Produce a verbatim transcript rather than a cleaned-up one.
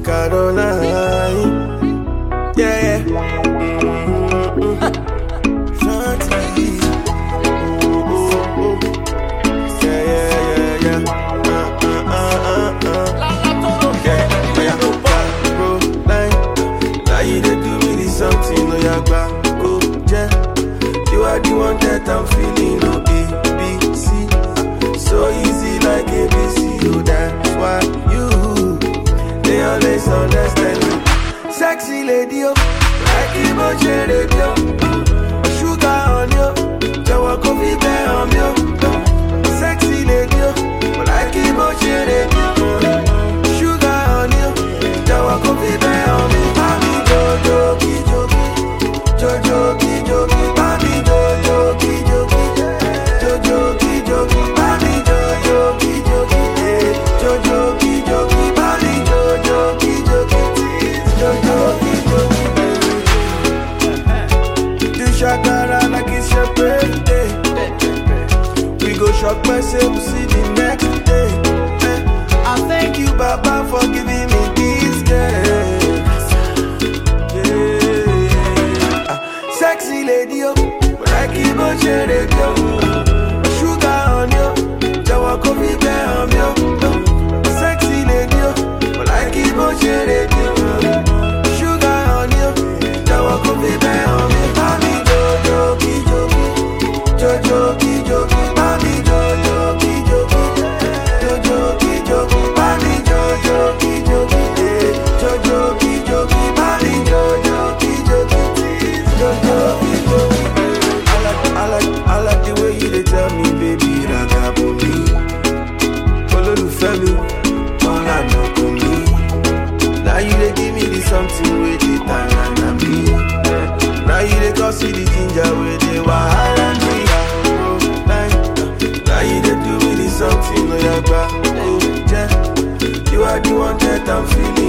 Caroline. Yeah, yeah. Mm-hmm. Shanti. Ooh, ooh, ooh. Yeah, yeah, yeah, yeah. Uh, uh, uh, uh, uh. Yeah, yeah. Caroline. Now you dey do me this something, no ya gba go je. You are the one that I'm feeling, no A, B, C. So easy like A B C, oh that's why you, they always understand me. Sexy lady, oh, like emotion radio. Sugar on you, Jawa coffee bear on you. Sexy lady, oh, like emotion radio. Sugar on you, Jawa coffee bear on me. Mami Jojo, Kijoki, Jojo, Kijoki, Mami Jojo, Kijoki, Jojo, Kijoki, Mami Jojo, Kijoki, Jojo, Kijoki, Mami Jojo, Kijoki, Jojo, Kijoki. Do shakara like it's your birthday. We go shop myself, see the next day. I thank you, Baba, for giving me this girl. Yeah. Sexy lady, oh, like emotion radio. Sugar on you, Jawa coffee bear on you. Sexy lady, oh, like emotion radio. Sugar on you, Jawa coffee bear on me. Mami Jojo, Kijoki, Jojo, Kijoki, Mami Jojo, Kijoki, Jojo, Kijoki, Mami Jojo, Kijoki, Jojo, Kijoki, Mami Jojo, Kijoki, Jojo, Kijoki. I like, I like, I like the way you dey tell me, baby, ragaboni. Olólùfẹ́ mi, all I know to me. Now you dey give me the something wey dey tire me. Now you dey cause see the ginger wey dey wahala me. Oh, like, now you dey do me the something wey I gba. Oh, yeah, you are the one that I'm feeling.